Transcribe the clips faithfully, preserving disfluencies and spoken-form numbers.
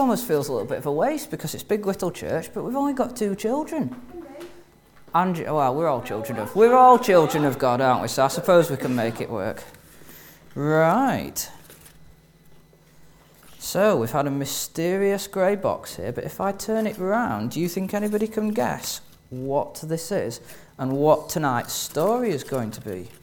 almost feels a little bit of a waste because it's Big Little Church, but we've only got two children. And, well, we're all children of, we're all children of God, aren't we? So I suppose we can make it work. Right. So we've had a mysterious grey box here, but if I turn it round, do you think anybody can guess what this is and what tonight's story is going to be?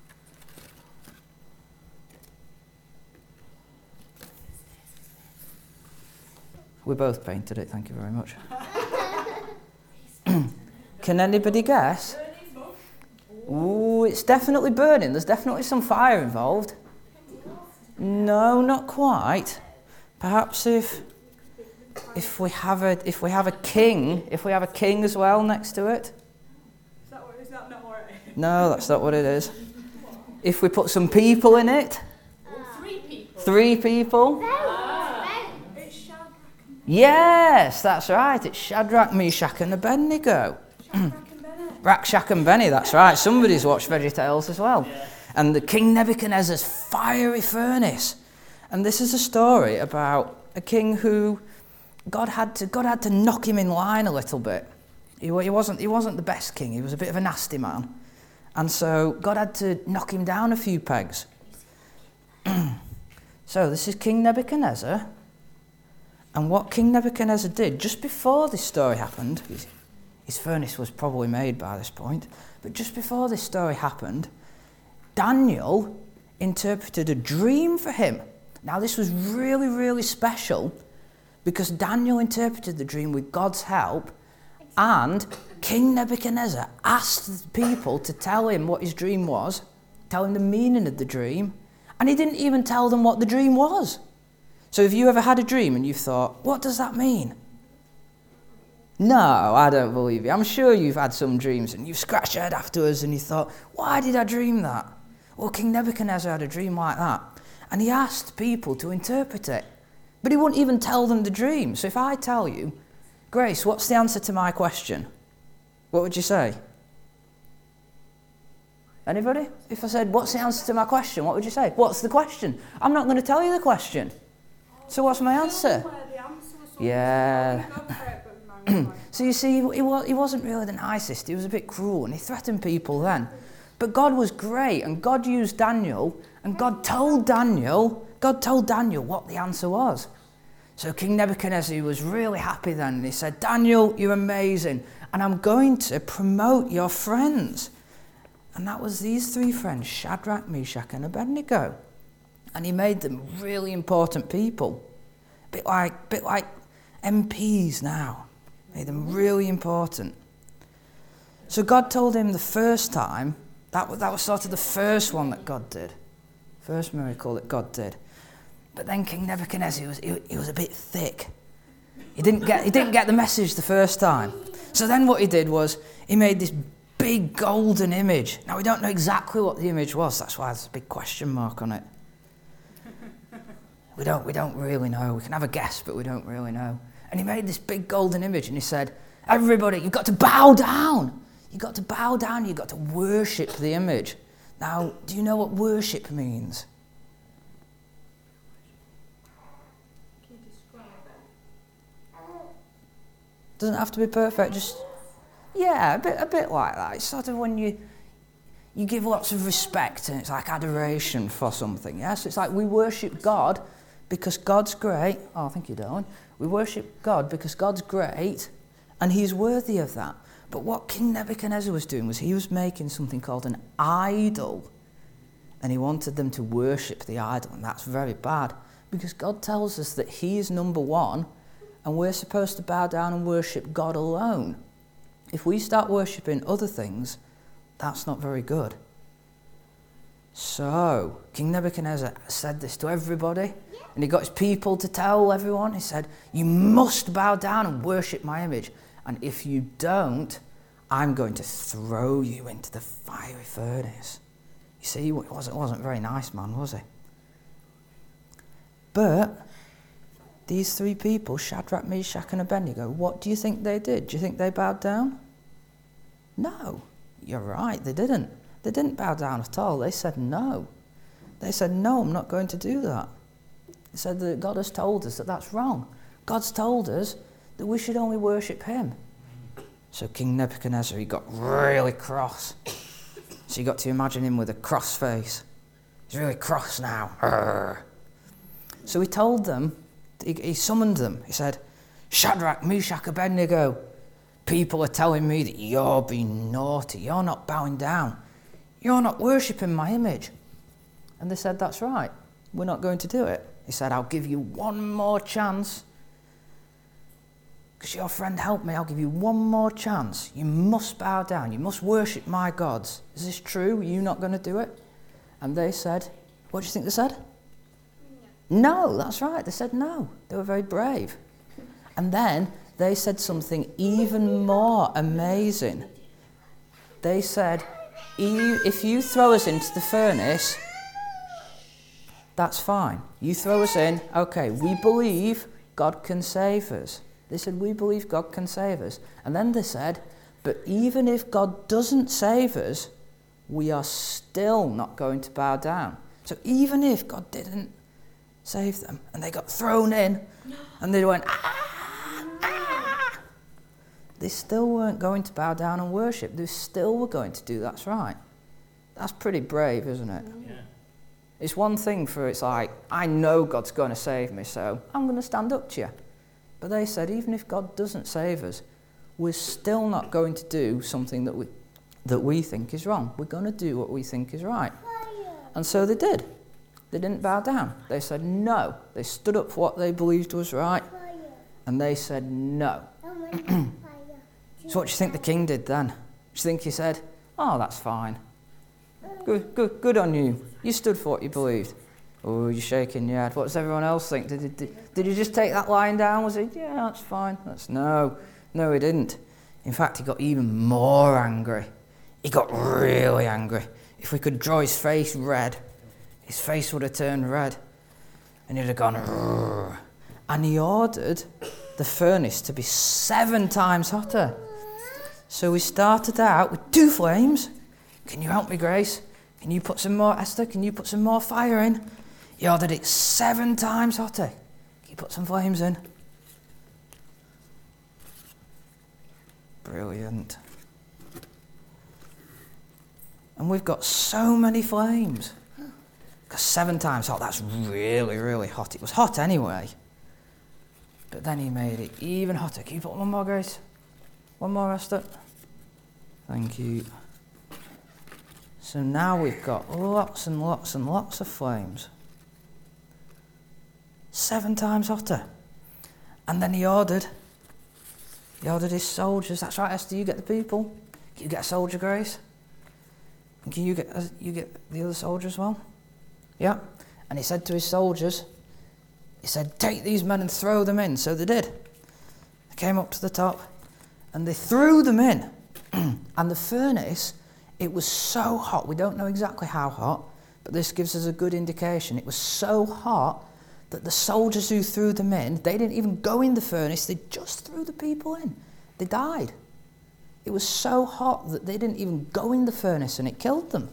We both painted it, thank you very much. Can anybody guess? Ooh, it's definitely burning. There's definitely some fire involved. No, not quite. Perhaps if if we have a if we have a king, if we have a king as well next to it. Is that, what, is that not what it is? No, that's not what it is. If we put some people in it. Three people. Three people. It's Shadrach and Yes, that's right. It's Shadrach, Meshach, and Abednego. Shadrach and Benny. Rakshak and Benny, that's right. Somebody's watched VeggieTales as well. Yeah. And the King Nebuchadnezzar's fiery furnace. And this is a story about a king who God had to God had to knock him in line a little bit. He, he wasn't he wasn't the best king. He was a bit of a nasty man. And so God had to knock him down a few pegs. So this is King Nebuchadnezzar. And what King Nebuchadnezzar did just before this story happened, his, his furnace was probably made by this point, but just before this story happened, Daniel interpreted a dream for him. Now this was really, really special because Daniel interpreted the dream with God's help, and King Nebuchadnezzar asked the people to tell him what his dream was, tell him the meaning of the dream, and he didn't even tell them what the dream was. So have you ever had a dream and you've thought, what does that mean? No, I don't believe you. I'm sure you've had some dreams and you've scratched your head afterwards and you thought, why did I dream that? Well, King Nebuchadnezzar had a dream like that. And he asked people to interpret it. But he wouldn't even tell them the dream. So if I tell you, Grace, what's the answer to my question? What would you say? Anybody? If I said, what's the answer to my question? What would you say? What's the question? I'm not going to tell you the question. So what's my answer? Yeah. So you see, he, he wasn't really the nicest. He was a bit cruel and he threatened people then. But God was great and God used Daniel and God told Daniel, God told Daniel what the answer was. So King Nebuchadnezzar was really happy then and he said, Daniel, you're amazing and I'm going to promote your friends. And that was these three friends, Shadrach, Meshach and Abednego. And he made them really important people. A bit like, bit like M Ps now. Made them really important. So God told him the first time, that was, that was sort of the first one that God did. First miracle that God did. But then King Nebuchadnezzar, he was, he, he was a bit thick. He didn't get, he didn't get the message the first time. So then what he did was, he made this big golden image. Now we don't know exactly what the image was, that's why there's a big question mark on it. We don't, we don't really know. We can have a guess, but we don't really know. And he made this big golden image and he said, everybody, you've got to bow down. You've got to bow down, you've got to worship the image. Now, do you know what worship means? Can you describe it? Doesn't have to be perfect, just, yeah, a bit, a bit like that. It's sort of when you, you give lots of respect and it's like adoration for something, yes? Yeah? So it's like we worship God because God's great. Oh, thank you, darling. We worship God because God's great and he's worthy of that. But what King Nebuchadnezzar was doing was he was making something called an idol. And he wanted them to worship the idol. And that's very bad. Because God tells us that he is number one. And we're supposed to bow down and worship God alone. If we start worshipping other things, that's not very good. So, King Nebuchadnezzar said this to everybody. And he got his people to tell everyone. He said, you must bow down and worship my image. And if you don't, I'm going to throw you into the fiery furnace. You see, it wasn't, wasn't a very nice man, was he? But these three people, Shadrach, Meshach and Abednego, what do you think they did? Do you think they bowed down? No, you're right, they didn't. They didn't bow down at all. They said no. They said, no, I'm not going to do that. They said that God has told us that that's wrong. God's told us that we should only worship him. So King Nebuchadnezzar, he got really cross. So you got to imagine him with a cross face. He's really cross now. Arrgh. So he told them, he, he summoned them. He said, Shadrach, Meshach, Abednego, people are telling me that you're being naughty. You're not bowing down. You're not worshipping my image. And they said, that's right. We're not going to do it. He said, I'll give you one more chance. Because your friend helped me, I'll give you one more chance. You must bow down. You must worship my gods. Is this true? Are you not going to do it? And they said, what do you think they said? No. No, that's right. They said no. They were very brave. And then they said something even more amazing. They said, if you throw us into the furnace, that's fine. You throw us in, okay, we believe God can save us. They said, we believe God can save us. And then they said, but even if God doesn't save us, we are still not going to bow down. So even if God didn't save them, and they got thrown in, and they went, ah, ah, they still weren't going to bow down and worship. They still were going to do that's right. That's pretty brave, isn't it? Yeah. It's one thing for it's like, I know God's going to save me, so I'm going to stand up to you. But they said, even if God doesn't save us, we're still not going to do something that we that we think is wrong. We're going to do what we think is right. And so they did. They didn't bow down. They said no. They stood up for what they believed was right. And they said no. So what do you think the king did then? Do you think he said, oh, that's fine. Good, good, good on you. You stood for what you believed. Oh, you're shaking your head. What does everyone else think? Did, did, did, did he just take that lying down? Was he, yeah, that's fine. That's no. No, he didn't. In fact, he got even more angry. He got really angry. If we could draw his face red, his face would have turned red. And he'd have gone, rrr. And he ordered the furnace to be seven times hotter. So we started out with two flames. Can you help me, Grace? Can you put some more, Esther, can you put some more fire in? He ordered it seven times hotter. Can you put some flames in? Brilliant. And we've got so many flames. Because seven times hot, that's really, really hot. It was hot anyway. But then he made it even hotter. Can you put one more, Grace? One more, Esther? Thank you. So now we've got lots and lots and lots of flames. Seven times hotter. And then he ordered, he ordered his soldiers. That's right, Esther, you get the people. Can you get a soldier, Grace? And can you get, uh, you get the other soldier as well? Yeah. And he said to his soldiers, he said, take these men and throw them in. So they did. They came up to the top and they threw them in. And the furnace, it was so hot. We don't know exactly how hot, but this gives us a good indication. It was so hot that the soldiers who threw them in, they didn't even go in the furnace, they just threw the people in. They died. It was so hot that they didn't even go in the furnace and it killed them.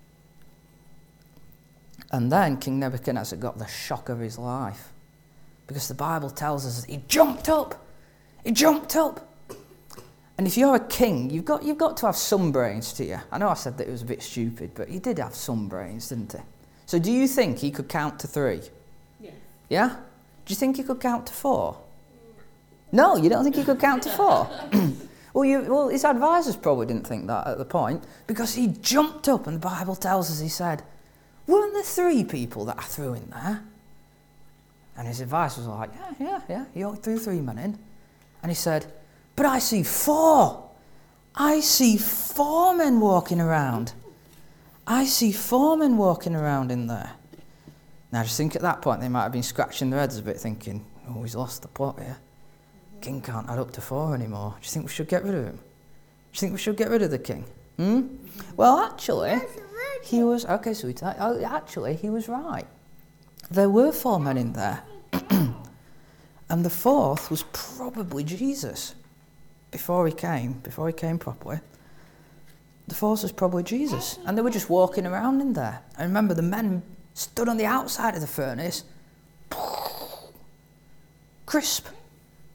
And then King Nebuchadnezzar got the shock of his life. Because the Bible tells us that he jumped up. He jumped up. And if you're a king, you've got, you've got to have some brains to you. I know I said that it was a bit stupid, but he did have some brains, didn't he? So do you think he could count to three? Yeah. Yeah? Do you think he could count to four? No, you don't think he could count to four? Well, you, well, his advisors probably didn't think that at the point, because he jumped up and the Bible tells us, he said, weren't there three people that I threw in there? And his advisors were like, yeah, yeah, yeah, you threw three men in. And he said, but I see four. I see four men walking around. I see four men walking around in there. Now, I just think at that point they might have been scratching their heads a bit thinking, oh, he's lost the plot here. King can't add up to four anymore. Do you think we should get rid of him? Do you think we should get rid of the king? Hmm? Well, actually, he was... Okay, sweetheart. Oh, actually, he was right. There were four men in there. And the fourth was probably Jesus. Before he came, before he came properly, the fourth was probably Jesus. And they were just walking around in there. I remember the men stood on the outside of the furnace. Crisp.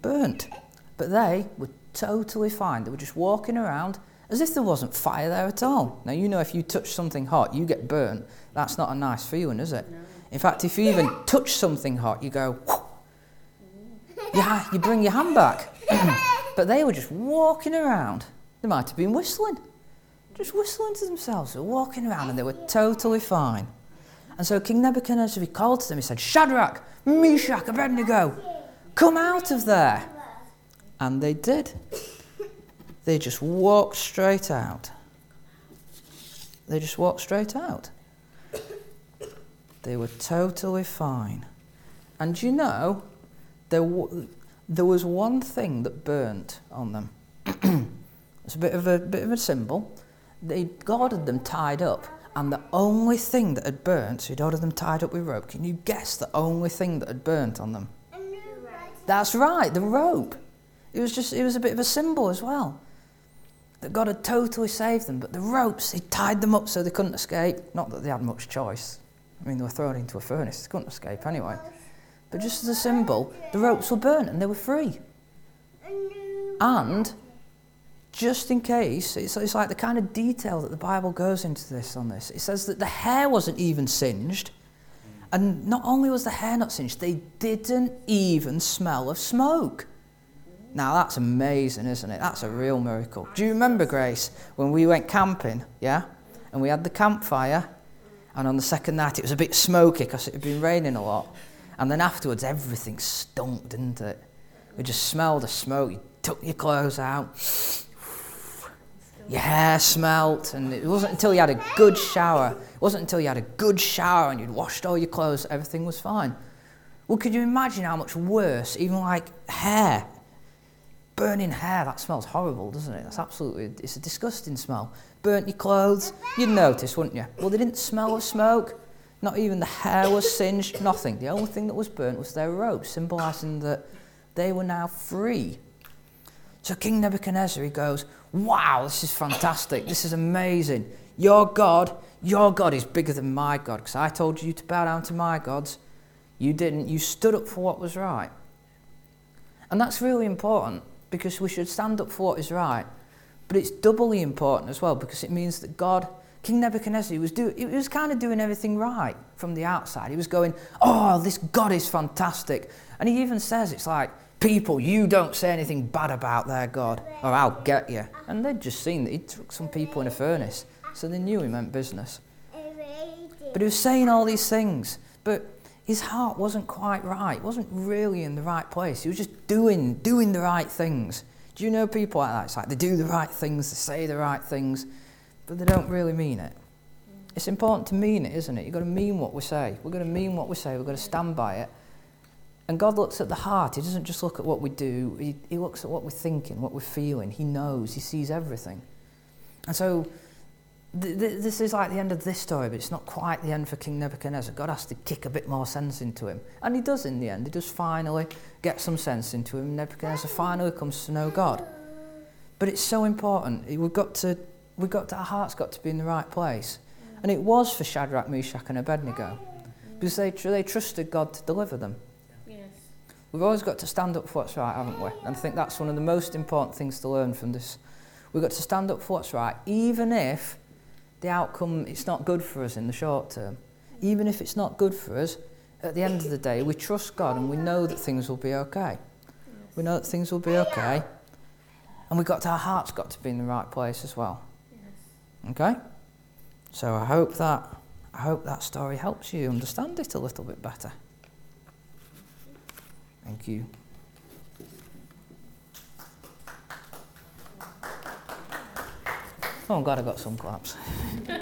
burnt. But they were totally fine. They were just walking around as if there wasn't fire there at all. Now, you know, if you touch something hot, you get burnt. That's not a nice feeling, is it? No. In fact, if you even touch something hot, you go, you, ha- you bring your hand back. But they were just walking around. They might have been whistling. Just whistling to themselves. They were walking around and they were totally fine. And so King Nebuchadnezzar, he called to them, he said, Shadrach, Meshach, Abednego, come out of there. And they did. They just walked straight out. They just walked straight out. They were totally fine. And you know, there, w- there was one thing that burnt on them. It's a bit of a bit of a symbol. They God had them tied up, and the only thing that had burnt, so he'd ordered them tied up with rope. Can you guess the only thing that had burnt on them? That's right, the rope. It was just it was a bit of a symbol as well. That God had totally saved them, but the ropes, he tied them up so they couldn't escape. Not that they had much choice. I mean, they were thrown into a furnace, they couldn't escape anyway. But just as a symbol, the ropes were burnt and they were free. And just in case, it's, it's like the kind of detail that the Bible goes into this on this. It says that the hair wasn't even singed. And not only was the hair not singed, they didn't even smell of smoke. Now that's amazing, isn't it? That's a real miracle. Do you remember, Grace, when we went camping, yeah? And we had the campfire, and on the second night it was a bit smoky because it had been raining a lot. And then afterwards everything stunk, didn't it? We just smelled the smoke. You took your clothes out, your hair smelt, and it wasn't until you had a good shower, it wasn't until you had a good shower and you'd washed all your clothes that everything was fine. Well, could you imagine how much worse, even like hair, burning hair, that smells horrible, doesn't it? That's absolutely, it's a disgusting smell. Burnt your clothes, you'd notice, wouldn't you? Well, they didn't smell of smoke, not even the hair was singed, nothing. The only thing that was burnt was their robes, symbolising that they were now free. So King Nebuchadnezzar, he goes, wow, this is fantastic, this is amazing. Your God, your God is bigger than my God, because I told you to bow down to my gods. You didn't, you stood up for what was right. And that's really important, because we should stand up for what is right. But it's doubly important as well, because it means that God, King Nebuchadnezzar, he was, do, he was kind of doing everything right from the outside. He was going, oh, this God is fantastic. And he even says, it's like, people, you don't say anything bad about their God, or I'll get you. And they'd just seen that he took some people in a furnace, so they knew he meant business. But he was saying all these things, but his heart wasn't quite right. It wasn't really in the right place. He was just doing, doing the right things. Do you know people like that? It's like they do the right things, they say the right things, but they don't really mean it. It's important to mean it, isn't it? You've got to mean what we say. We've got to mean what we say. We've got to stand by it. And God looks at the heart. He doesn't just look at what we do. He, he looks at what we're thinking, what we're feeling. He knows. He sees everything. And so th- th- this is like the end of this story, but it's not quite the end for King Nebuchadnezzar. God has to kick a bit more sense into him. And he does in the end. He does finally get some sense into him. Nebuchadnezzar finally comes to know God. But it's so important. We've got to, we've got to, our heart's got to be in the right place. And it was for Shadrach, Meshach and Abednego. Because they, they trusted God to deliver them. We've always got to stand up for what's right, haven't we? And I think that's one of the most important things to learn from this. We've got to stand up for what's right, even if the outcome, it's not good for us in the short term. Even if it's not good for us, at the end of the day, we trust God and we know that things will be okay. We know that things will be okay. And we've got to, our heart's got to be in the right place as well. Okay? So I hope that, I hope that story helps you understand it a little bit better. Thank you. Oh, I'm glad I got some claps.